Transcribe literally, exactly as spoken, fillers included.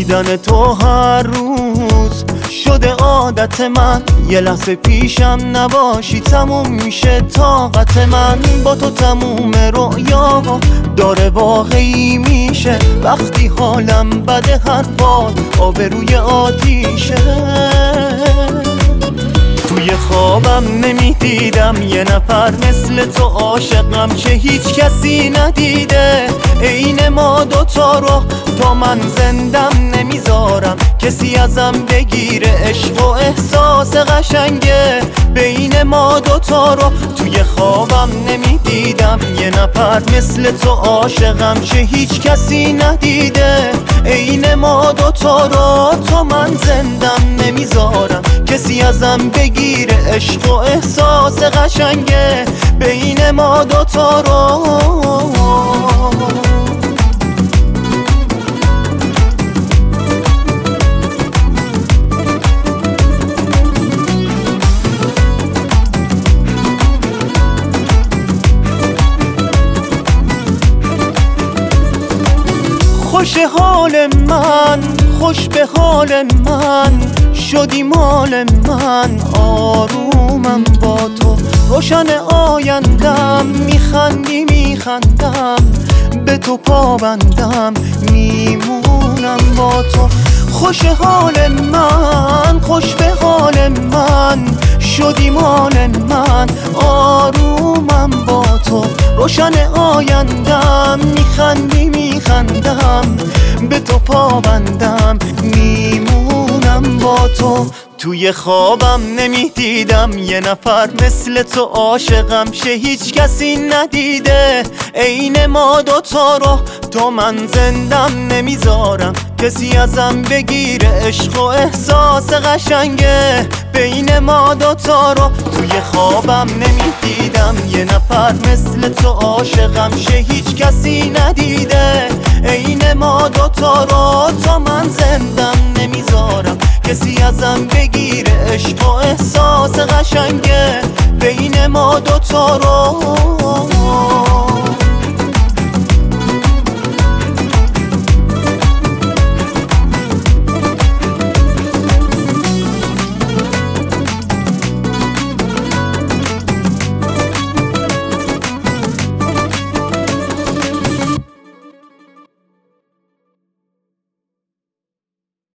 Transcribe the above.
دیدن تو هر روز شده عادت من، یه لحظه پیشم نباشی تموم میشه طاقت من. با تو تموم رؤیا داره واقعی میشه، وقتی حالم بده حرفات آبروی آتیشه. توی خوابم نمیدیدم یه نفر مثل تو عاشقم که هیچ کسی ندیده عین ما دوتا رو. تا من زندم نمیذارم کسی ازم بگیره، عشق و احساس قشنگه بین ما دوتا رو. توی خوابم نمیدیدم یه نفر مثل تو عاشقم که هیچ کسی ندیده عین ما دوتا رو. تا من زندم نمیذارم کسی ازم بگیره، عشق و احساس قشنگه بین ما دوتا رو. خوش حال من، خوش به حال من، شدی مال من، آرومم با تو، روشن آیندم، میخندی میخندم، به تو پابندم، میمونم با تو. خوش حال من، خوش به حال من، شدی مال من، آرومم با تو، روشن آیندم، میخندی میخندم، به تو پابندم، میمونم با تو. توی خوابم نمیدیدم یه نفر مثل تو عاشقم که هیچ کسی ندیده عین ما دوتا رو. تو من زندم نمیذارم کسی ازم بگیره، عشق و احساس قشنگه بین ما دوتا رو. توی خوابم نمیدیدم یه نفر مثل تو عاشقم که هیچ کسی ندیده عین ما دوتا رو. تا من زندم نمیذارم کسی ازم بگیره، عشق و احساس قشنگه بین ما دوتا رو.